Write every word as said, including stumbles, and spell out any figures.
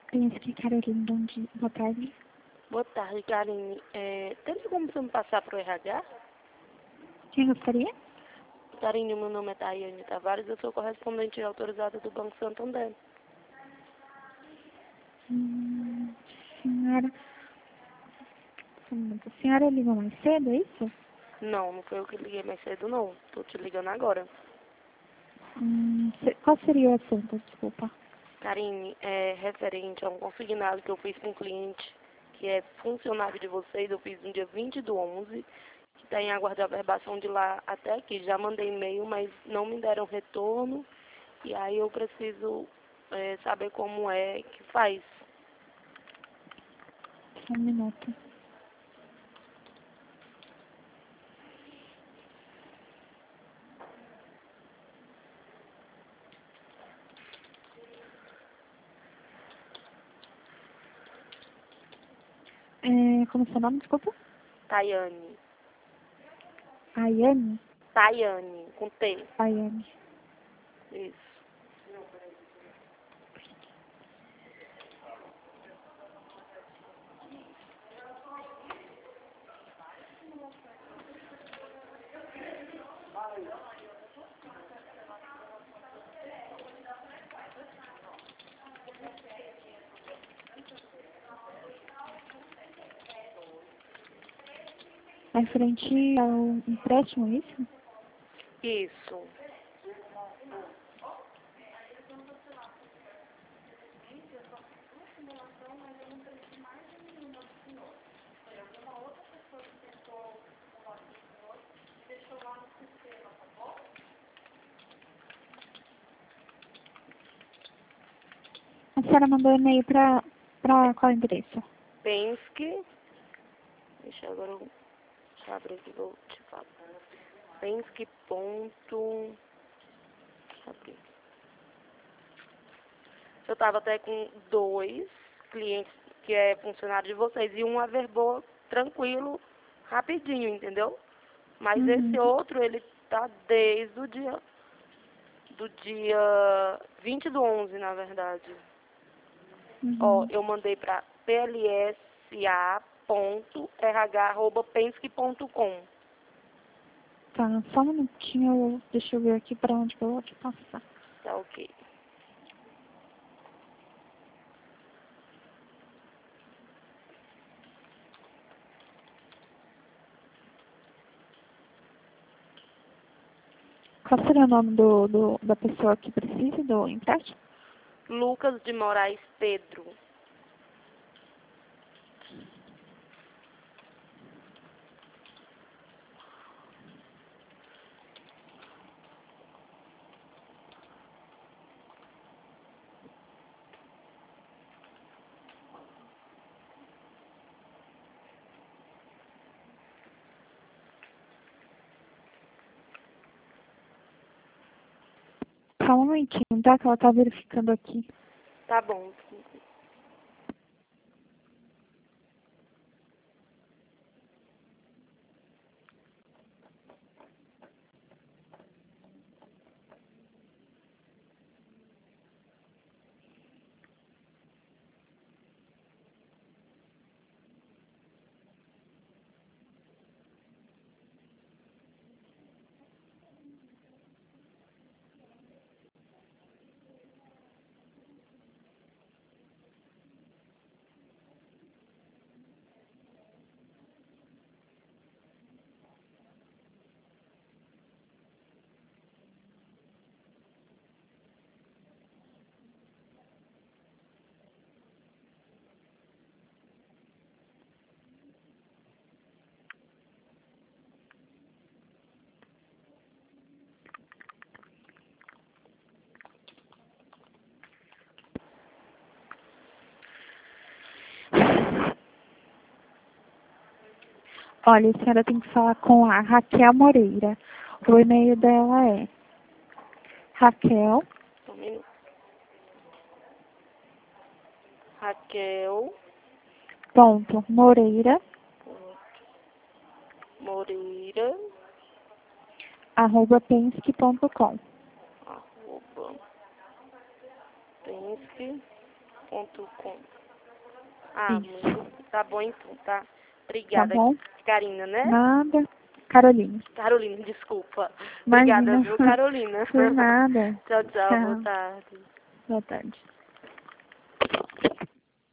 Penske Carolina, bom dia. Boa tarde. Boa tarde, Karine. É, tem como você me passar para o R H? Quem gostaria? Karine, meu nome é Tayane Tavares, eu sou correspondente autorizada do Banco Santander. Hum, senhora... Um minuto. A senhora ligou mais cedo, é isso? Não, não foi eu que liguei mais cedo, não. Tô te ligando agora. Hum, se- qual seria o assunto? Desculpa. Karine, é referente a um consignado que eu fiz com um cliente que é funcionário de vocês, eu fiz no dia vinte do onze, que está em aguardo de averbação de lá até aqui. Já mandei e-mail, mas não me deram retorno. E aí eu preciso é, saber como é que faz. Um minuto. É, como é seu nome, desculpa? Tayane. Ayane? Tayane, com T. Ayane. Isso. É frente ao empréstimo, é isso? Isso. A senhora mandou e-mail para para qual endereço? Penske. Deixa eu agora eu deixa eu abrir aqui que eu te falo. Penske ponto. Deixa eu abrir. Eu tava até com dois clientes que é funcionário de vocês e um averbou tranquilo, rapidinho, entendeu? Mas Uhum. esse outro, ele tá desde o dia do dia vinte do onze, na verdade. Ó, Uhum. eu mandei para plsa ponto r h arroba penske ponto com. Tá, só um minutinho, eu- deixa eu ver aqui para onde que eu vou te passar. Tá ok. Qual seria o nome do, do, da pessoa que precisa do empréstimo? Lucas de Moraes Pedro. Só um momentinho, tá? Que ela tá verificando aqui. Tá bom. Olha, a senhora tem que falar com a Raquel Moreira. O e-mail dela é Raquel Só um minuto. Raquel ponto Moreira Moreira arroba penske ponto com. arroba penske ponto com. Ah, Isso. muito, tá bom então, tá? Tá Obrigada, bom? Karina, né? Nada. Carolina. Carolina, desculpa. Obrigada, Imagina. viu, Carolina? Por nada. Tchau, tchau, boa Tchau. tarde. Boa tarde.